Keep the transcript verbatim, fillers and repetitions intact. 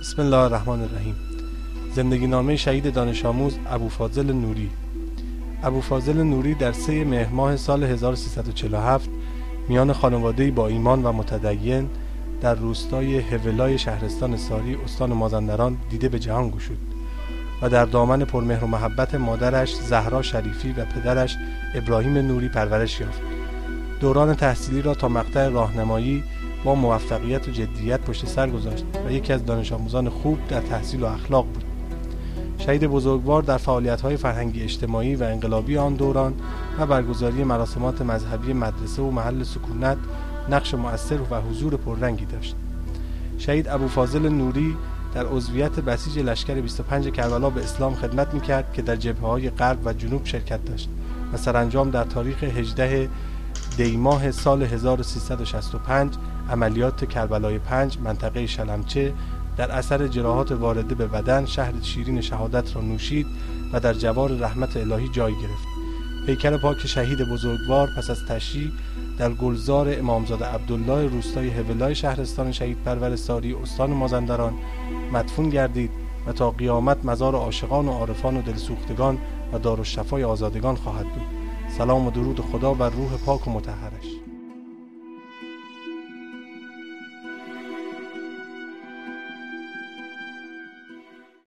بسم الله الرحمن الرحیم. زندگی نامه شهید دانش آموز ابوفاضل نوری. ابوفاضل نوری در سه مهر ماه سال هزار و سیصد و چهل و هفت میان خانواده‌ای با ایمان و متدین در روستای هولای شهرستان ساری استان مازندران دیده به جهان گشود و در دامن پرمهر و محبت مادرش زهرا شریفی و پدرش ابراهیم نوری پرورش یافت. دوران تحصیلی را تا مقطع راهنمایی با موفقیت و جدیت پشت سر گذاشت و یکی از دانش آموزان خوب در تحصیل و اخلاق بود. شهید بزرگوار در فعالیت‌های فرهنگی اجتماعی و انقلابی آن دوران و برگزاری مراسمات مذهبی مدرسه و محل سکونت نقش مؤثر و حضور پررنگی داشت. شهید ابوفاضل نوری در عضویت بسیج لشکر بیست و پنج کربلا به اسلام خدمت می‌کرد که در جبهه‌های غرب و جنوب شرکت داشت و سرانجام در تاریخ هجدهم دی ماه سال هزار و سیصد و شصت و پنج عملیات کربلای پنج منطقه شلمچه در اثر جراحات وارده به بدن شهر شیرین شهادت را نوشید و در جوار رحمت الهی جای گرفت. پیکر پاک شهید بزرگوار پس از تشییع در گلزار امامزاده عبدالله روستای هولای شهرستان شهید پرور ساری استان مازندران مدفون گردید و تا قیامت مزار عاشقان و عارفان و دلسوختگان و دارالشفای آزادگان خواهد بود. سلام و درود خدا بر روح پاک و مطهرش.